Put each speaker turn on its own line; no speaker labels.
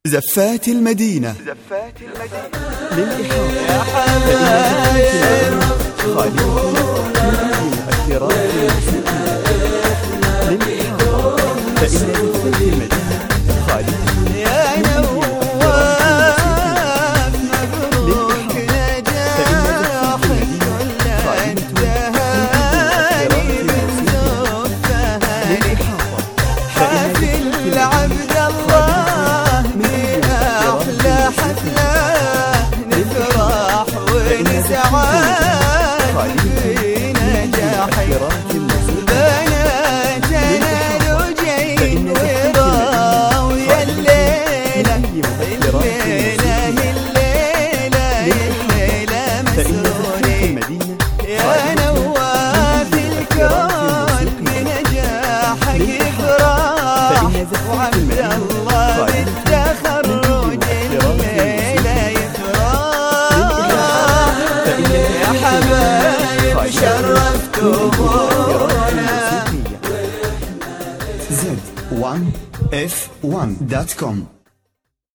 زفات المدينة للإحاطة
يا حبايب
خالدكم المؤثرات للإحاطة فإن زفات المدينة خالدكم
يا نواف مبروك نجاح التهاني من زفها حافل عبد الله بأحلى حفلة نفرح ونسعد بنجاحك بناتنا لجين وراوية الليلة مسرورين يا نواف الكون بنجاحك يفرح وعبد الله بالتخرج الليلة يفرح يا حبايب شرفتمونا
Z1F1.com